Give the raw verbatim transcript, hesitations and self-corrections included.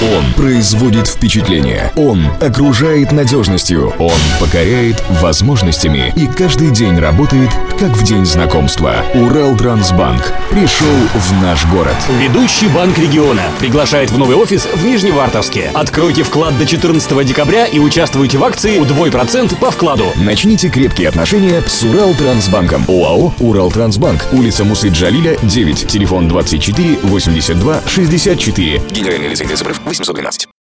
Он производит впечатление. Он окружает надежностью. Он покоряет возможностями. И каждый день работает, как в день знакомства. Уралтрансбанк пришел в наш город. Ведущий банк региона приглашает в новый офис в Нижневартовске. Откройте вклад до четырнадцатого декабря и участвуйте в акции «Удвой процент по вкладу». Начните крепкие отношения с Уралтрансбанком. ОАО «Уралтрансбанк». Улица Мусы Джалиля, девять. Телефон двадцать четыре восемьдесят два шестьдесят четыре. Генеральный лицензия восемьсот двенадцать.